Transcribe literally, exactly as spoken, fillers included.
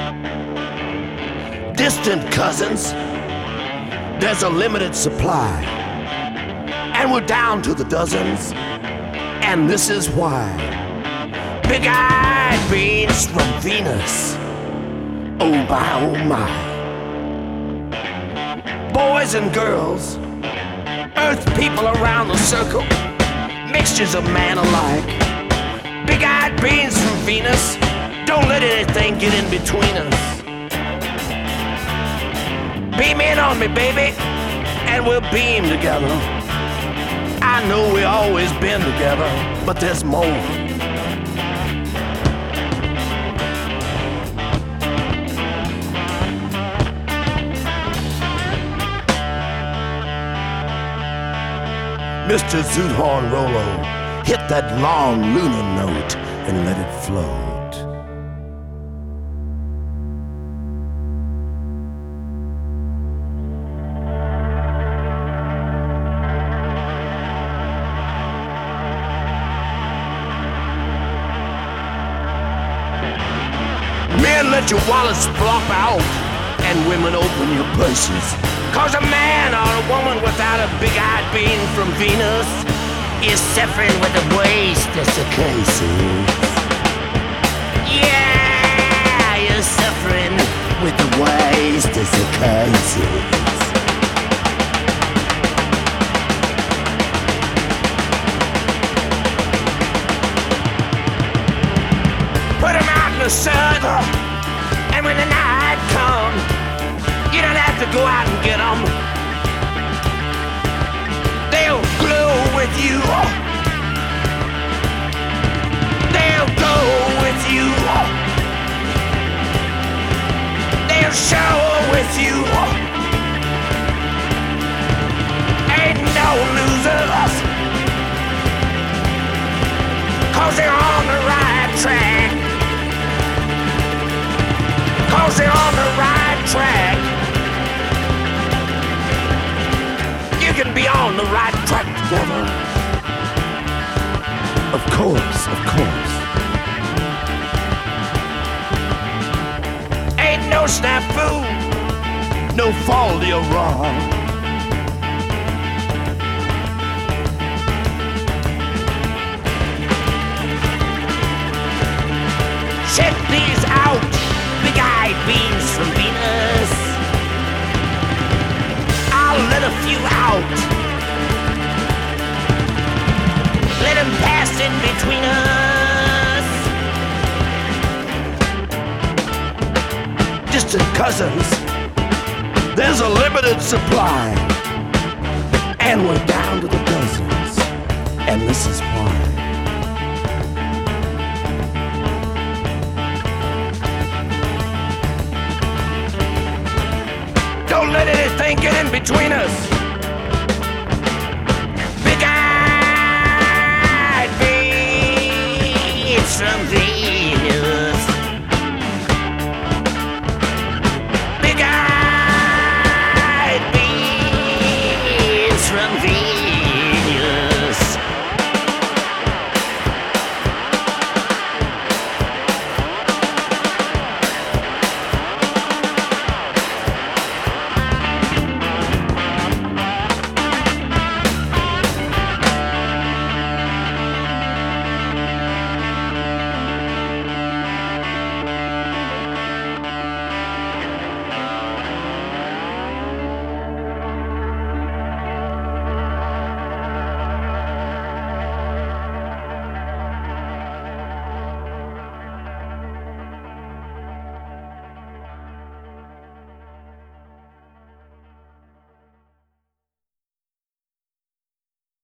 Distant cousins, there's a limited supply, and we're down to the dozens, and this is why. Big-eyed beans from Venus, oh my, oh my. Boys and girls, earth people around the circle, mixtures of man alike. Big-eyed beans from Venus, don't let anything get in between us. Beam in on me, baby, and we'll beam together. I know we always been together, but there's more. Mister Zoothorn Rollo, hit that long lunar note and let it float. Men, let your wallets flop out, and women, open your purses. Cause a man or a woman without a big-eyed bean from Venus is suffering with a waste desiccations. Yeah, you're suffering with the waste desiccations. Put 'em out in the sun, and when the night comes, you don't have to go out and get 'em. They'll glow with you. They'll go with you. They'll shower with you. Ain't no losers, cause they're on the right track. Cause they're on the right track. You can be on the right track together. Of course, of course. Ain't no snafu, no fault you're wrong. Check these out. Big-eyed beans from Venus. I'll let a few out. Let them pass in between us. Distant cousins, there's a limited supply, and we're down to the dozens, and this is why. Don't let anything get in between us. Big-eyed beans from the